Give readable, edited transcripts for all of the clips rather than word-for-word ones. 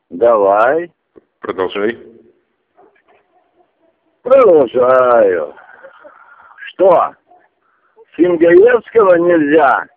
Давай. Продолжай. Продолжаю. Что? Фингаевского нельзя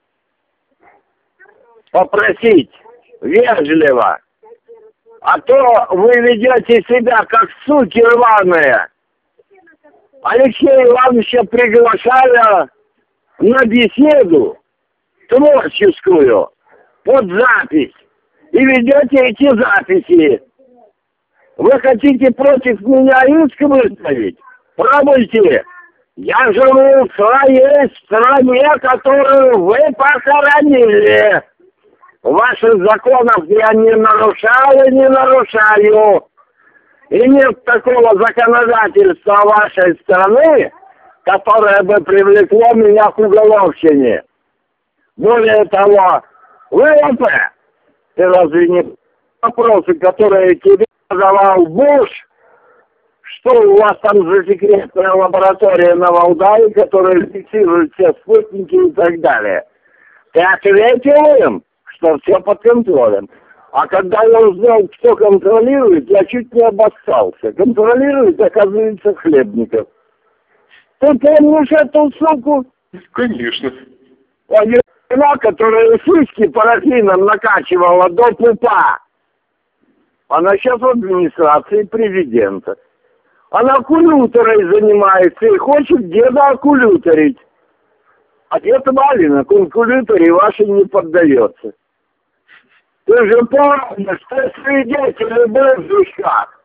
попросить вежливо, а то вы ведете себя как суки рваные. Алексея Ивановича приглашали на беседу творческую под запись и ведете эти записи. Вы хотите против меня иск выставить? Пробуйте. Я живу в своей стране, которую вы похоронили. Ваших законов я не нарушал и не нарушаю. И нет такого законодательства вашей страны, которое бы привлекло меня к уголовщине. Более того, ВВП, ты разве не вопросы, которые тебе задавал Буш, что у вас там за секретная лаборатория на Валдае, которая фиксирует все спутники и так далее? Ты ответил им, что все под контролем. А когда я узнал, кто контролирует, я чуть не обоссался. Контролирует, оказывается, Хлебников. Ты помнишь эту суку? Конечно. Она, которая сиськи парафином накачивала до пупа. Она сейчас в администрации президента. Она оккулюторой занимается и хочет деда оккулюторить. А дед Малина к оккулюторе вашей не поддается. Ты же помнишь, что свидетель был в Жучках.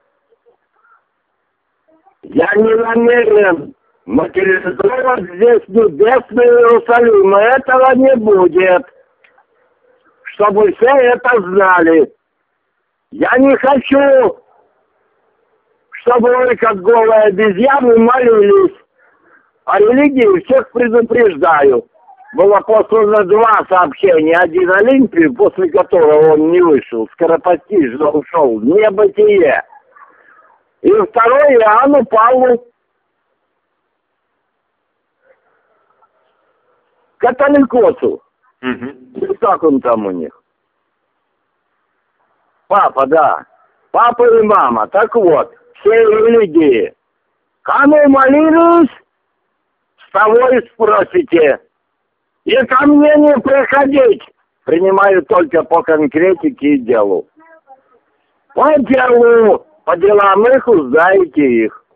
Я не намерен материализовать здесь небесный Иерусалим. Этого не будет. Чтобы все это знали. Я не хочу, чтобы вы, как голые обезьяны, молились. О религии всех предупреждаю. Было послано 2 сообщения. Один Олимпию, после которого он не вышел. Скоропостижно ушел. Небытие. И второй Иоанну Павлу. Католикосу. И как он там у них? Папа, да. Папа и мама. Так вот, все религии. Кому молились, с того и спросите. И ко мне не приходить. Принимаю только по конкретике и делу. По делу, по делам их узнаете их.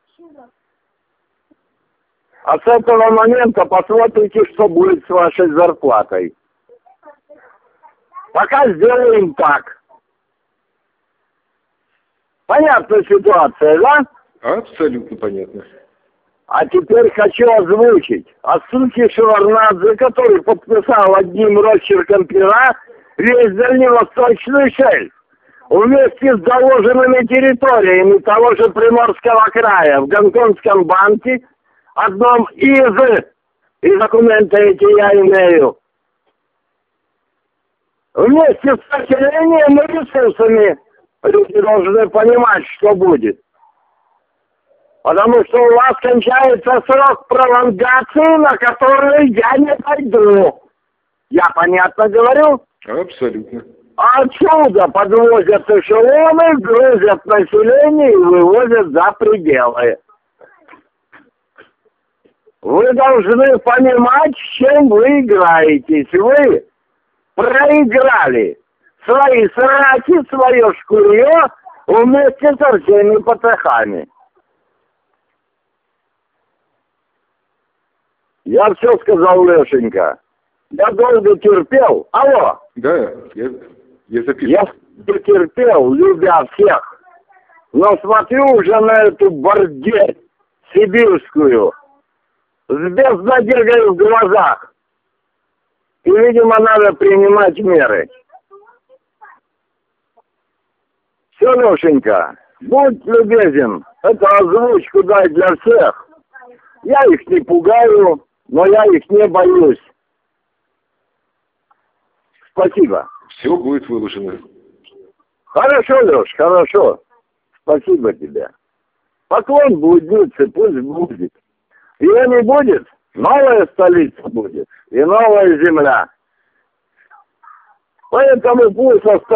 А с этого момента посмотрите, что будет с вашей зарплатой. Пока сделаем так. Понятная ситуация, да? Абсолютно понятно. А теперь хочу озвучить. А суки Шеварнадзе, который подписал одним росчерком пера весь дальневосточный шельф, вместе с заложенными территориями того же Приморского края в Гонконгском банке, одном из, и документы эти я имею, вместе с населением и ресурсами, люди должны понимать, что будет. Потому что у вас кончается срок пролонгации, на который я не пойду. Я понятно говорю? Абсолютно. А отсюда подвозят эшелоны, грузят население и вывозят за пределы. Вы должны понимать, с чем вы играетесь. Вы проиграли свои сраки, свое шкурье вместе со всеми потехами. Я все сказал, Лешенька. Я долго терпел. Алло. Да, я записываю. Я терпел, любя всех. Но смотрю уже на эту бордель сибирскую с безнадегой в глазах. И, видимо, надо принимать меры. Все, Лешенька, будь любезен, эту озвучку дай для всех. Я их не пугаю, но я их не боюсь. Спасибо. Все будет выложено. Хорошо, Леш, хорошо. Спасибо тебе. Поклон блуднице пусть будет. Ее не будет, новая столица будет и новая земля. Поэтому пусть